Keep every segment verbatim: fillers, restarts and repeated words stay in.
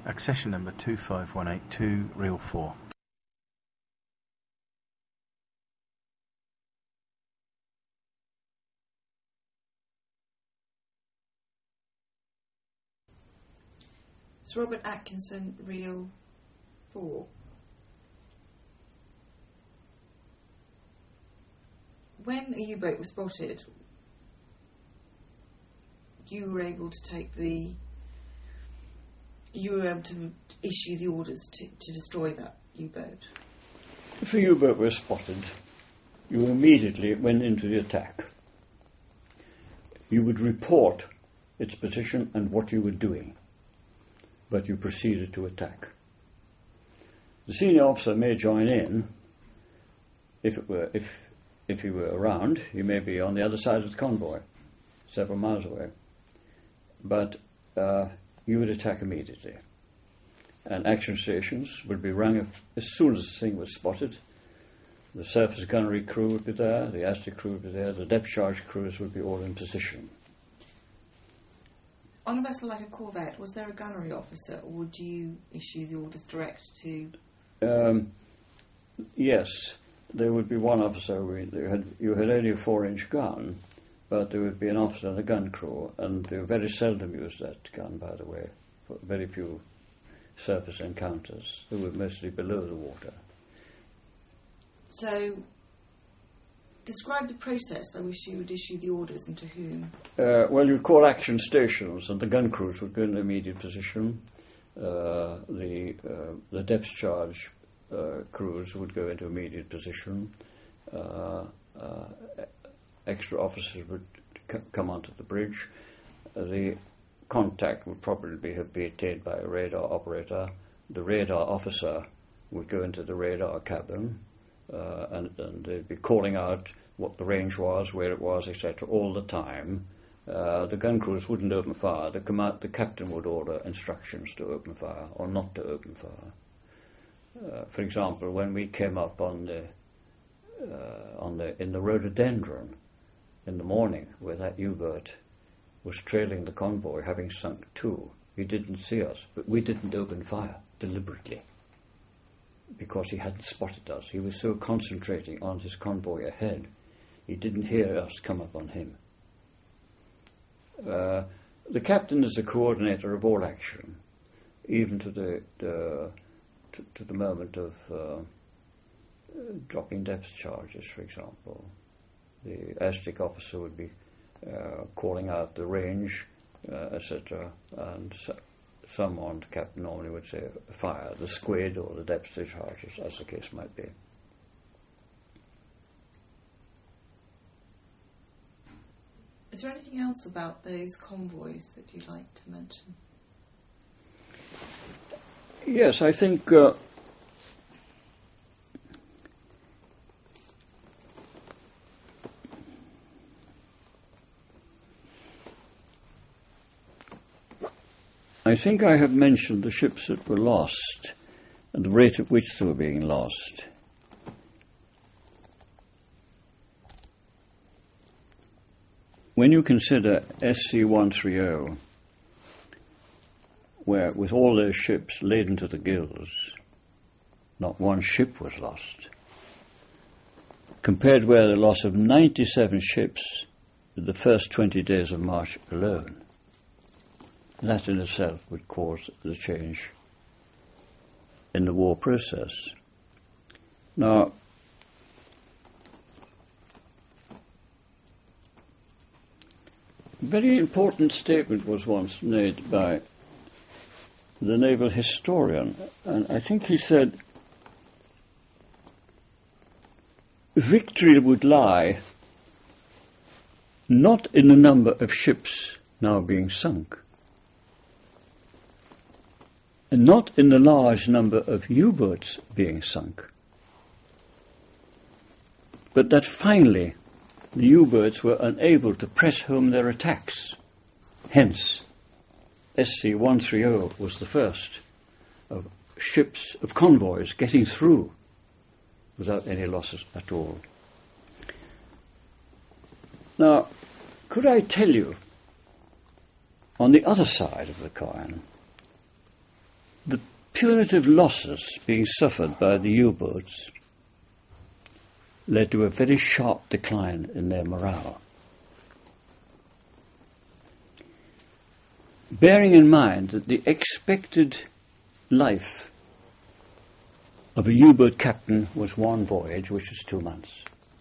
Accession number two five one eight two, reel four. It's Robert Atkinson, reel four. When a U-boat was spotted, you were able to take the, you were able to issue the orders to, to destroy that U-boat. If a U-boat was spotted, you immediately went into the attack. You would report its position and what you were doing, but you proceeded to attack. The senior officer may join in if it were if if he were around. He may be on the other side of the convoy, several miles away, but uh, you would attack immediately. And action stations would be rung as soon as the thing was spotted. The surface gunnery crew would be there, the Aztec crew would be there, the depth charge crews would be all in position. On a vessel like a corvette, was there a gunnery officer, or would you issue the orders direct to? Um, yes, there would be one officer. We, you, had, you had only a four-inch gun, but there would be an officer and a gun crew, and they very seldom used that gun, by the way, for very few surface encounters. They were mostly below the water. So, describe the process by which you would issue the orders and to whom. Uh, well, you'd call action stations, and the gun crews would go in immediate position. Uh, the uh, the depth charge uh, crews would go into immediate position. Uh, uh, extra officers would c- come onto the bridge. Uh, the contact would probably be, be attained by a radar operator. The radar officer would go into the radar cabin, uh, and, and they'd be calling out what the range was, where it was, et cetera, all the time. Uh, the gun crews wouldn't open fire. The, command, the captain would order instructions to open fire or not to open fire. Uh, for example, when we came up on the uh, on the in the rhododendron in the morning, where that U-boat was trailing the convoy, having sunk two, he didn't see us, but we didn't open fire deliberately because he hadn't spotted us. He was so concentrating on his convoy ahead, he didn't hear us come up on him. Uh, the captain is the coordinator of all action, even to the uh, to, to the moment of uh, dropping depth charges, for example. The Aztec officer would be uh, calling out the range, uh, et cetera, and so, someone, the captain normally would say, fire the squid or the depth charges, as the case might be. Is there anything else about those convoys that you'd like to mention? Yes, I think uh, I think I have mentioned the ships that were lost and the rate at which they were being lost. When you consider S C one thirty, where with all those ships laden to the gills, not one ship was lost, compared with the loss of ninety-seven ships in the first twenty days of March alone, that in itself would cause the change in the war process. Now, a very important statement was once made by the naval historian, and I think he said, victory would lie not in the number of ships now being sunk, and not in the large number of U-boats being sunk, but that finally the U-boats were unable to press home their attacks. Hence, S C one thirty was the first of ships, of convoys getting through without any losses at all. Now, could I tell you, on the other side of the coin, The punitive losses being suffered by the U-boats led to a very sharp decline in their morale. Bearing in mind that the expected life of a U-boat captain was one voyage, which was two months.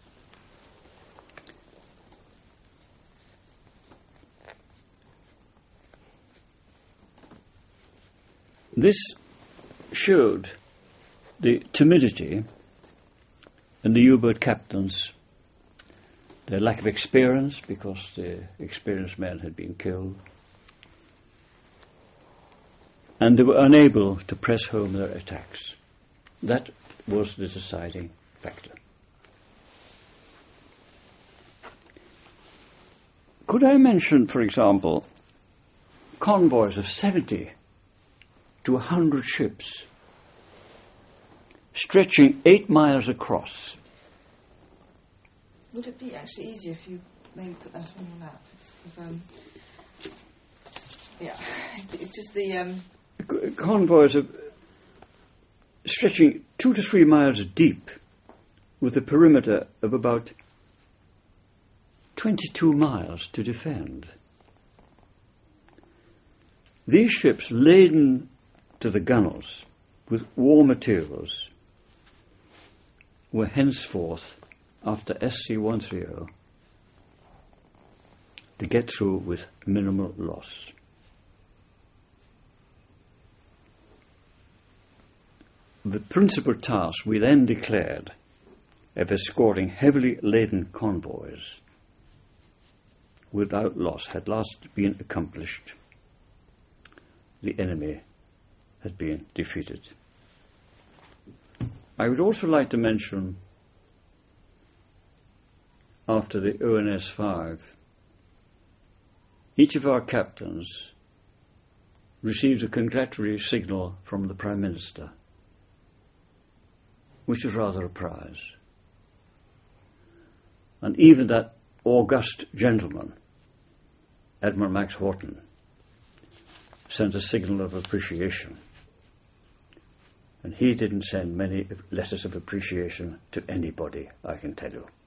This showed the timidity in the U-boat captains, their lack of experience because the experienced men had been killed, and they were unable to press home their attacks. That was the deciding factor. Could I mention, for example, convoys of seventy to one hundred ships stretching eight miles across? Would it be actually easier if you maybe put that on your lap? It's sort of, um, yeah, it's just the... Um Convoys of stretching two to three miles deep with a perimeter of about twenty-two miles to defend. These ships laden to the gunwales with war materials were henceforth, after S C one thirty, to get through with minimal loss. The principal task we then declared of escorting heavily laden convoys without loss had last been accomplished. The enemy had been defeated. I would also like to mention, after the O N S five, each of our captains received a congratulatory signal from the Prime Minister, which was rather a prize. And even that august gentleman, Admiral Max Horton, sent a signal of appreciation. And he didn't send many letters of appreciation to anybody, I can tell you.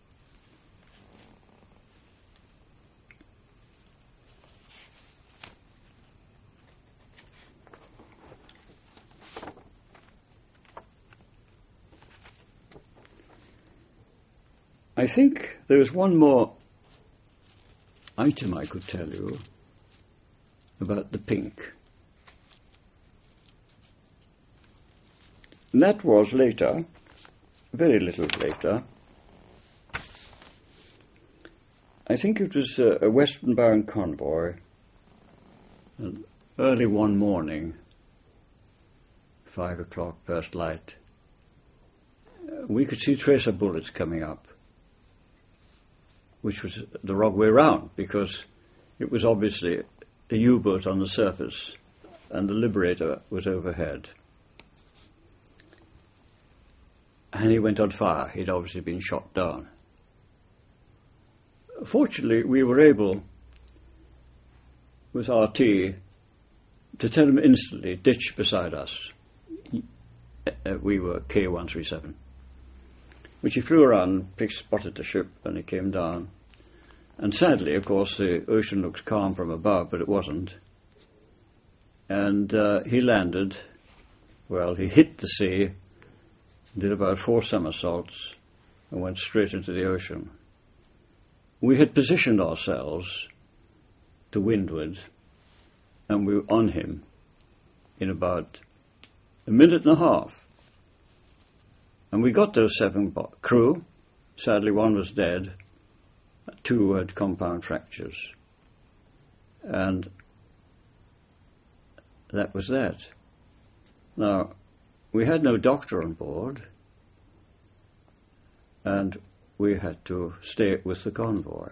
I think there is one more item I could tell you about the Pink. And that was later, very little later. I think it was a, a western-bound convoy, and early one morning, five o'clock, first light, uh, we could see tracer bullets coming up, which was the wrong way round, because it was obviously a U-boat on the surface and the Liberator was overhead. And he went on fire. He'd obviously been shot down. Fortunately, we were able, with R T, to tell him instantly, ditch beside us. He, uh, we were K one three seven. Which he flew around, fixed, spotted the ship, and he came down. And sadly, of course, the ocean looked calm from above, but it wasn't. And uh, he landed, well, he hit the sea, did about four somersaults, and went straight into the ocean. We had positioned ourselves to windward, and we were on him in about a minute and a half. And we got those seven bo- crew. Sadly, one was dead. Two had compound fractures. And that was that. Now, we had no doctor on board, and we had to stay with the convoy.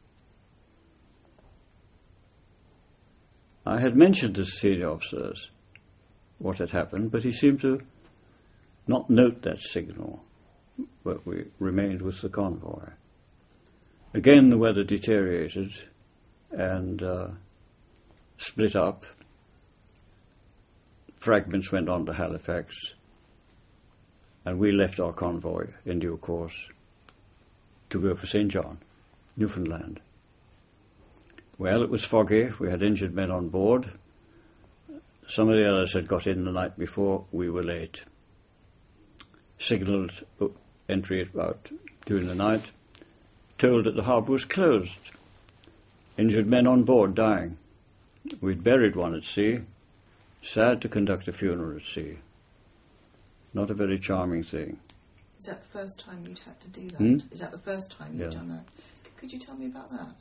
I had mentioned to the senior officers what had happened, but he seemed to not note that signal, but we remained with the convoy. Again, the weather deteriorated and uh, split up. fragments went on to Halifax, and we left our convoy in due course to go for Saint John, Newfoundland. Well, it was foggy. We had injured men on board. Some of the others had got in the night before. We were late. Signalled entry about during the night. Told that the harbour was closed. Injured men on board dying. We'd buried one at sea. Sad to conduct a funeral at sea. Not a very charming thing. Is that the first time you'd had to do that? Hmm? Is that the first time you'd Yeah. done that? C- could you tell me about that?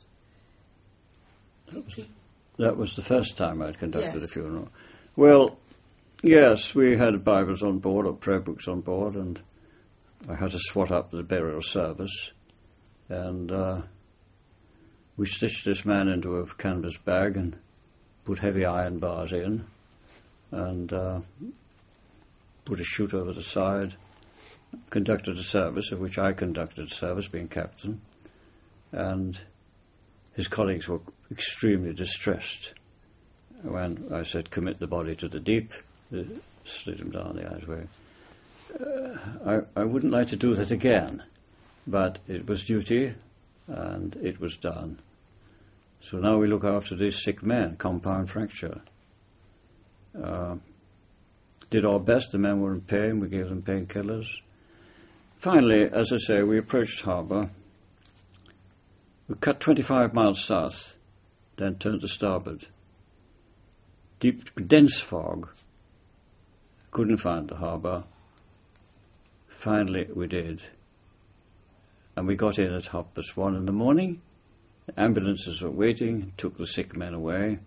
That was, that was the first time I'd conducted Yes. a funeral. Well, yes, we had Bibles on board, or prayer books on board, and I had to swat up the burial service. And uh, we stitched this man into a canvas bag and put heavy iron bars in, and uh, put a chute over the side, conducted a service, of which I conducted a service, being captain, and his colleagues were extremely distressed when I said, commit the body to the deep, they slid him down the Asway. Uh, I, I wouldn't like to do that again, but it was duty, and it was done. So now we look after these sick men, compound fracture. Uh, did our best, the men were in pain, we gave them painkillers. Finally, as I say, we approached harbour. We cut twenty-five miles south, then turned to starboard. Deep, dense fog. Couldn't find the harbour. Finally, we did. And we got in at half past one in the morning. Ambulances were waiting, took the sick men away.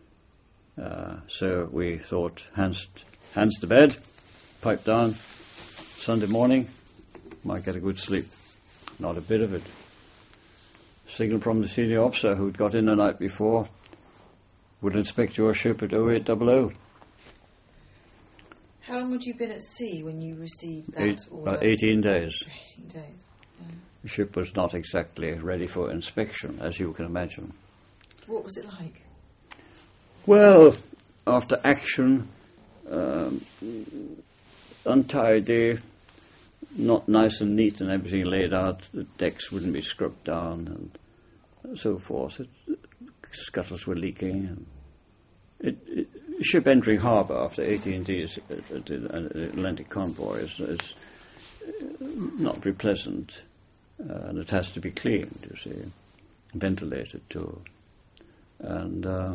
Uh, so we thought, hands, hands to bed, pipe down. Sunday morning, might get a good sleep. Not a bit of it. Signal from the senior officer who'd got in the night before, would inspect your ship at oh eight hundred. How long had you been at sea when you received that Eight, order? about eighteen days. eighteen days. Yeah. The ship was not exactly ready for inspection, as you can imagine. What was it like? Well, after action, um, untidy, not nice and neat and everything laid out, the decks wouldn't be scrubbed down and so forth. It, scuttles were leaking. And it, it, ship entering harbour after eighteen days at an Atlantic convoy is, is not very pleasant, uh, and it has to be cleaned, you see, ventilated too. And uh,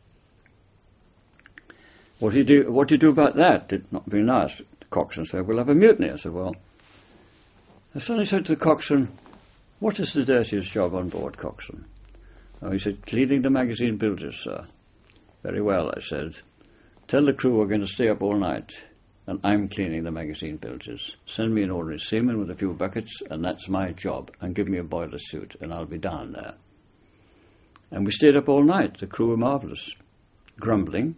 what do you do? What do you do about that? It's not very nice. The coxswain said, "We'll have a mutiny." I said, "Well," I suddenly said to the coxswain, "What is the dirtiest job on board, coxswain?" Oh, he said, "Cleaning the magazine bilges, sir." "Very well," I said. "Tell the crew we're going to stay up all night, and I'm cleaning the magazine bilges. Send me an ordinary seaman with a few buckets, and that's my job. And give me a boiler suit, and I'll be down there." And we stayed up all night. The crew were marvellous. Grumbling.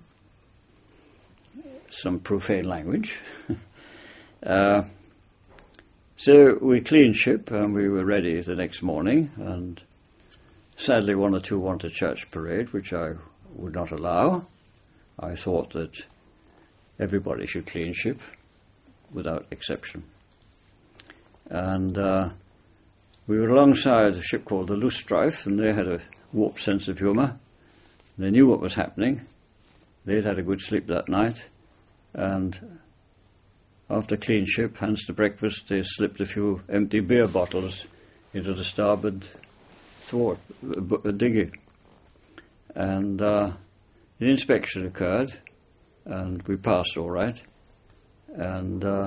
Some profane language. uh, so we cleaned ship, and we were ready the next morning, and sadly one or two wanted church parade, which I would not allow. I thought that everybody should clean ship, without exception. And uh, we were alongside a ship called the Loosestrife, and they had a warped sense of humour. They knew what was happening. They'd had a good sleep that night, and after clean ship, hands to breakfast, they slipped a few empty beer bottles into the starboard thwart, uh, dinghy. And uh, the inspection occurred, and we passed all right. And uh,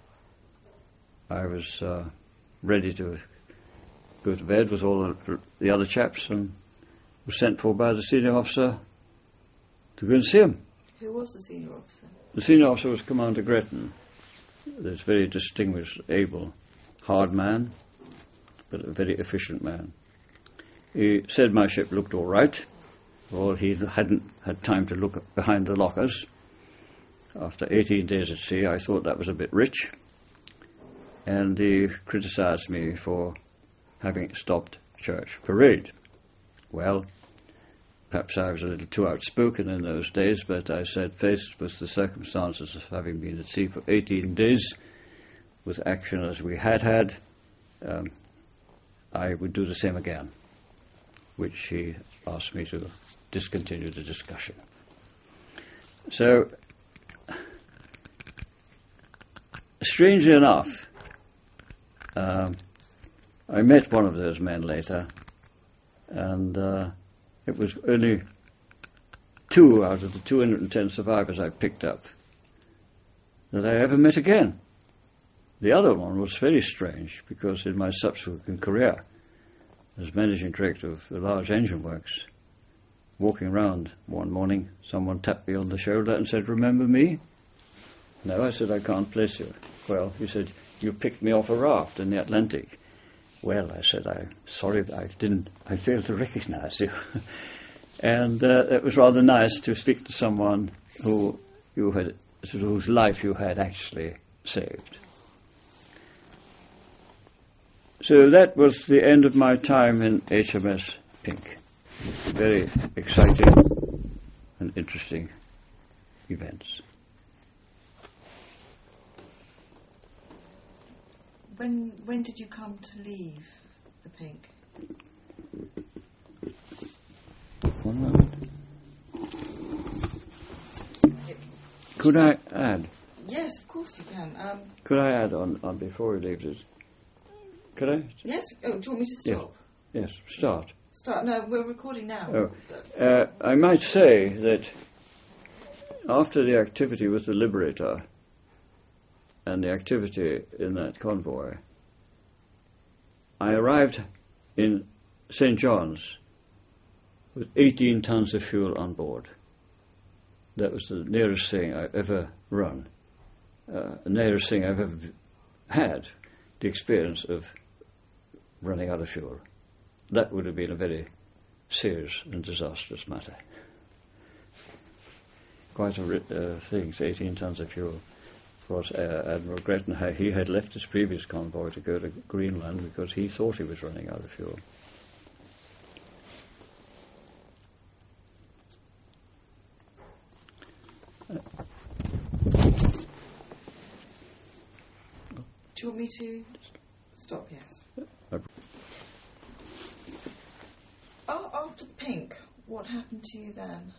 I was uh, ready to go to bed with all the, the other chaps, and was sent for by the senior officer to go and see him. Who was the senior officer? The senior officer was Commander Gretton, this very distinguished, able, hard man, but a very efficient man. He said my ship looked all right. Well, he hadn't had time to look behind the lockers. After eighteen days at sea, I thought that was a bit rich. And he criticised me for having stopped church parade. Well, perhaps I was a little too outspoken in those days, but I said, faced with the circumstances of having been at sea for eighteen days, with action as we had had, um, I would do the same again, which he asked me to discontinue the discussion. So, strangely enough, um, I met one of those men later, and uh, it was only two out of the two hundred ten survivors I picked up that I ever met again. The other one was very strange, because in my subsequent career as managing director of the large engine works, walking around one morning, someone tapped me on the shoulder and said, "Remember me?" No, I said, "I can't place you." Well, he said, "You picked me off a raft in the Atlantic." Well, I said, "I'm sorry, I didn't, I failed to recognize you." And uh, it was rather nice to speak to someone who you had, whose life you had actually saved. So that was the end of my time in H M S Pink. Very exciting and interesting events. When when did you come to leave the Pink? One moment. Could I add? Yes, of course you can. Um, Could I add on, on before he leaves it? Could I? yes. Oh, do you want me to stop? Yes, start. Start. No, we're recording now. Oh. Uh, I might say that after the activity with the Liberator and the activity in that convoy, I arrived in Saint John's with eighteen tons of fuel on board. That was the nearest thing I've ever run, uh, the nearest thing I've ever had, the experience of running out of fuel. That would have been a very serious and disastrous matter. Quite a uh, thing, eighteen tons of fuel. Of course, uh, Admiral Gretton, he had left his previous convoy to go to Greenland because he thought he was running out of fuel. Do you want me to stop? Yes. Uh, Oh, after the Pink, what happened to you then?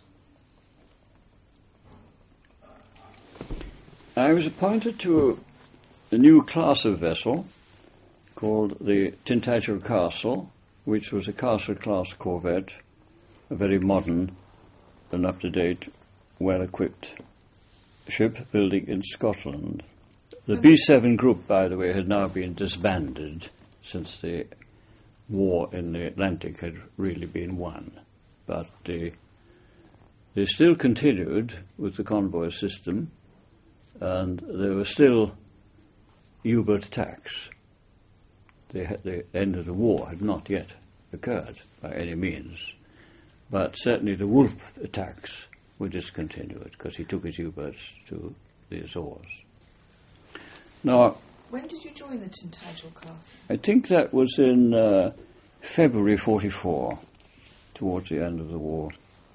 I was appointed to a new class of vessel called the Tintagel Castle, which was a Castle-class corvette, a very modern and up-to-date, well-equipped ship building in Scotland. The B seven group, by the way, had now been disbanded since the war in the Atlantic had really been won. But uh, they still continued with the convoy system, and there were still U-boat attacks. The, the end of the war had not yet occurred by any means, but certainly the Wolf attacks were discontinued because he took his U-boats to the Azores. Now, when did you join the Tintagel Castle? I think that was in uh, February forty-four, towards the end of the war.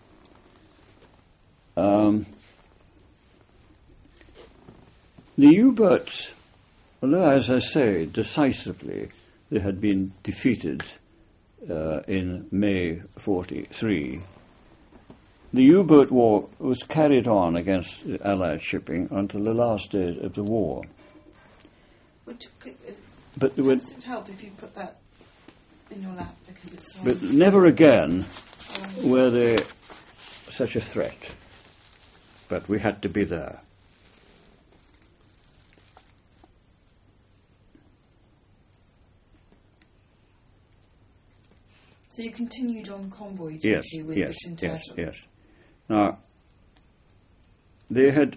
Um, the U-boats, although, as I say, decisively they had been defeated uh, in May forty-three, the U-boat war was carried on against the Allied shipping until the last days of the war. Which could, uh, But there were, it would help if you put that in your lap because it's. Um, but never again um, were they such a threat. But we had to be there. So you continued on convoy duty Yes, with yes, the Tintagel? yes, yes. Now, they had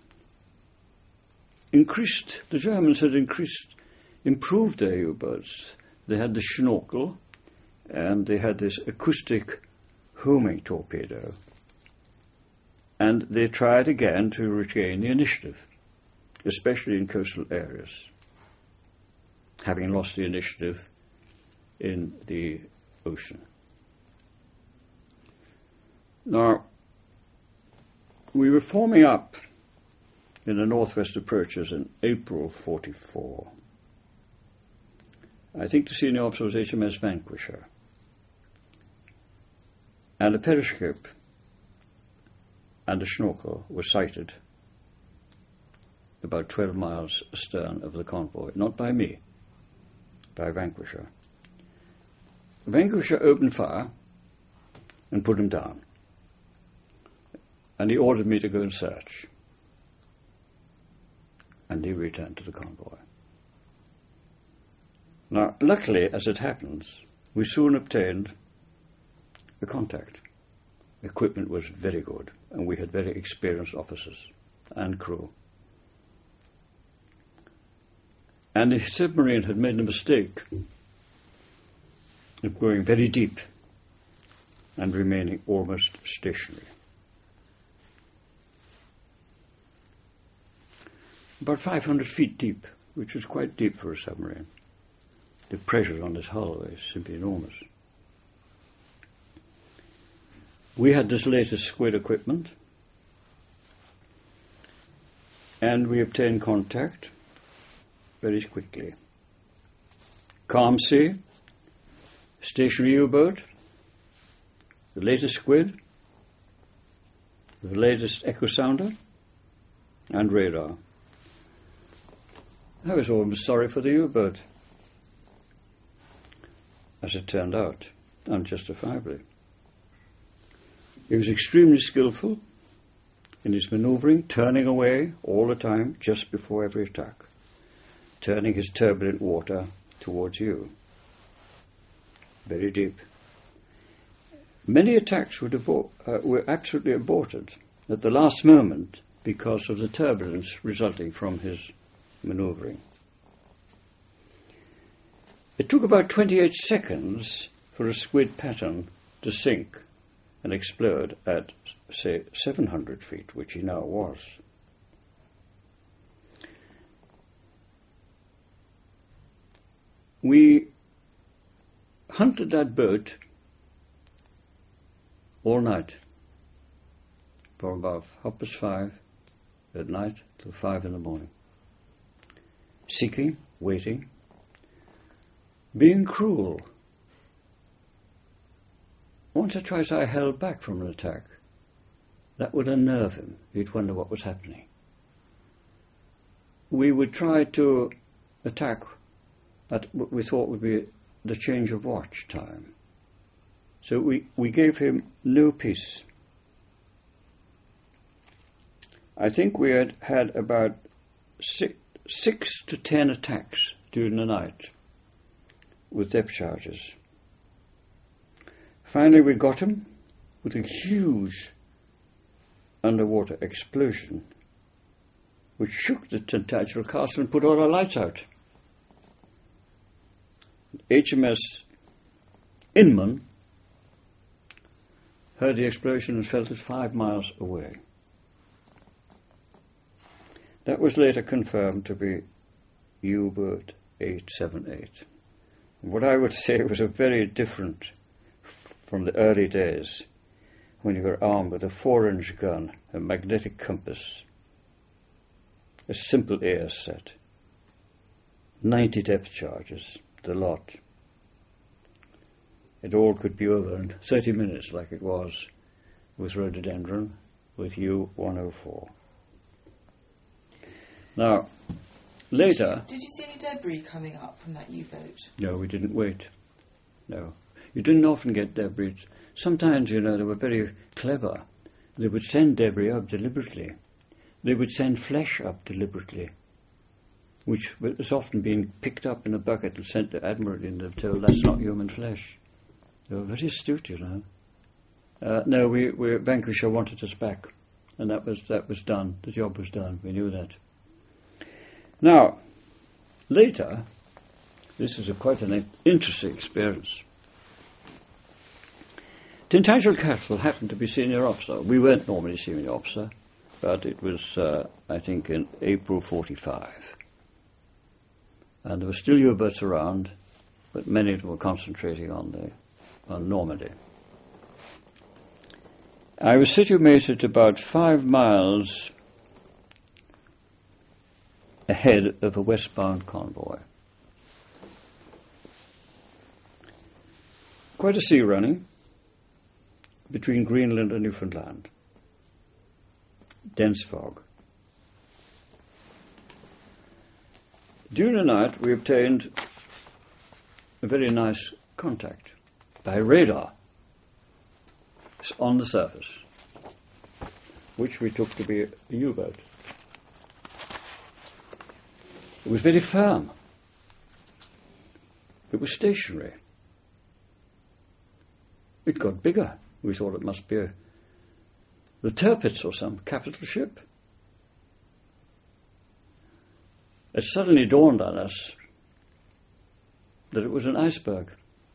increased, the Germans had increased, improved their U-boats. They had the Schnorkel, and they had this acoustic homing torpedo. And they tried again to regain the initiative, especially in coastal areas, having lost the initiative in the ocean. Now, we were forming up in the northwest approaches in April forty-four. I think the senior officer was H M S Vanquisher. And a periscope and a schnorkel were sighted about twelve miles astern of the convoy, not by me, by Vanquisher. Vanquisher opened fire and put him down. And he ordered me to go and search. And he returned to the convoy. Now, luckily, as it happens, we soon obtained a contact. Equipment was very good, and we had very experienced officers and crew. And the submarine had made a mistake of going very deep and remaining almost stationary. About five hundred feet deep, which is quite deep for a submarine. The pressure on this hull is simply enormous. We had this latest squid equipment, and we obtained contact very quickly. Calm sea, stationary U-boat, the latest squid, the latest echo sounder, and radar. I was almost sorry for the U-boat, as it turned out, unjustifiably. He was extremely skillful in his manoeuvring, turning away all the time just before every attack, turning his turbulent water towards you. Very deep. Many attacks were, devo- uh, were absolutely aborted at the last moment because of the turbulence resulting from his manoeuvring. It took about twenty-eight seconds for a squid pattern to sink and explode at, say, seven hundred feet, which he now was. We hunted that boat all night, from about half past five at night till five in the morning, seeking, waiting, being cruel. Once or twice I held back from an attack. That would unnerve him. He'd wonder what was happening. We would try to attack at what we thought would be the change of watch time. So we, we gave him no peace. I think we had had about six, six to ten attacks during the night with depth charges. Finally, we got him with a huge underwater explosion, which shook the Tintagel castle and put all our lights out. H M S Inman heard the explosion and felt it five miles away. That was later confirmed to be U-boat eight seven eight. What I would say was a very different from the early days when you were armed with a four-inch gun, a magnetic compass, a simple A S set, ninety depth charges, the lot. It all could be over in thirty minutes like it was with Rhododendron, with U one oh four. Now, later... Did you see any debris coming up from that U-boat? No, we didn't wait. No. You didn't often get debris. Sometimes, you know, they were very clever. They would send debris up deliberately. They would send flesh up deliberately, which was often being picked up in a bucket and sent to Admiralty, and they're told that's not human flesh. They were very astute, you know. Uh, no, we, we Vanquisher wanted us back, and that was that was done. The job was done. We knew that. Now, later, this is a quite an interesting experience. Tintagel Castle happened to be senior officer. We weren't normally senior officer, but it was, uh, I think, in April forty-five. And there were still U-boats around, but many of them were concentrating on the on Normandy. I was situated about five miles ahead of a westbound convoy. Quite a sea running between Greenland and Newfoundland. Dense fog. During the night we obtained a very nice contact by radar on the surface, which we took to be a U-boat. It was very firm. It was stationary. It got bigger. We thought it must be a, the Tirpitz or some capital ship. It suddenly dawned on us that it was an iceberg.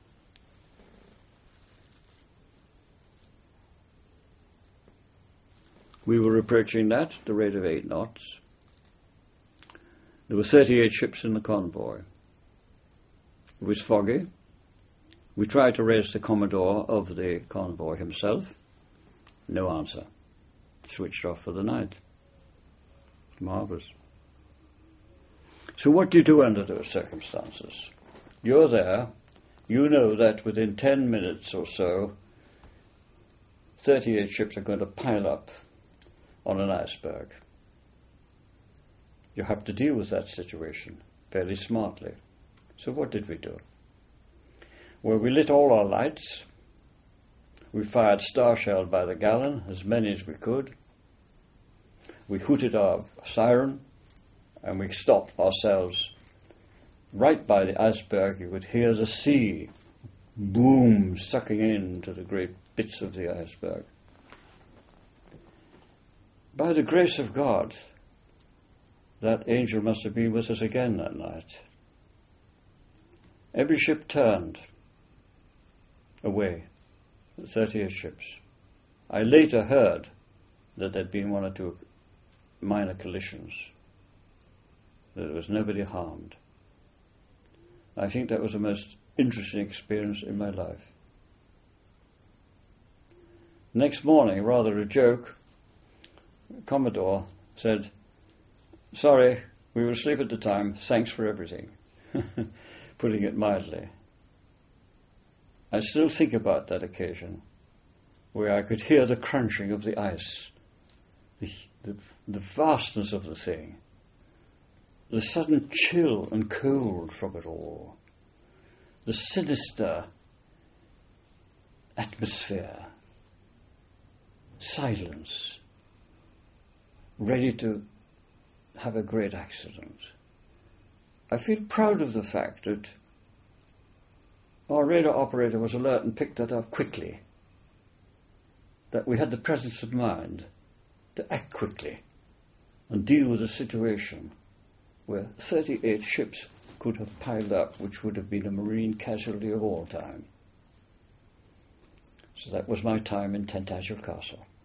We were approaching that at the rate of eight knots. There were thirty-eight ships in the convoy. It was foggy. We tried to raise the commodore of the convoy himself. No answer. Switched off for the night. Marvellous. So what do you do under those circumstances? You're there. You know that within ten minutes or so, thirty-eight ships are going to pile up on an iceberg. You have to deal with that situation fairly smartly. So what did we do? Well, we lit all our lights. We fired star shell by the gallon, as many as we could. We hooted our siren, and we stopped ourselves right by the iceberg. You could hear the sea boom, sucking into the great bits of the iceberg. By the grace of God, that angel must have been with us again that night. Every ship turned away, the thirty-eight ships. I later heard that there'd been one or two minor collisions, that there was nobody harmed. I think that was the most interesting experience in my life. Next morning, rather a joke, Commodore said, "Sorry, we were asleep at the time. Thanks for everything," putting it mildly. I still think about that occasion where I could hear the crunching of the ice, the, the, the vastness of the thing, the sudden chill and cold from it all, the sinister atmosphere, silence, ready to have a great accident. I feel proud of the fact that our radar operator was alert and picked that up quickly, that we had the presence of mind to act quickly and deal with a situation where thirty-eight ships could have piled up, which would have been a marine casualty of all time. So that was my time in Tintagel Castle.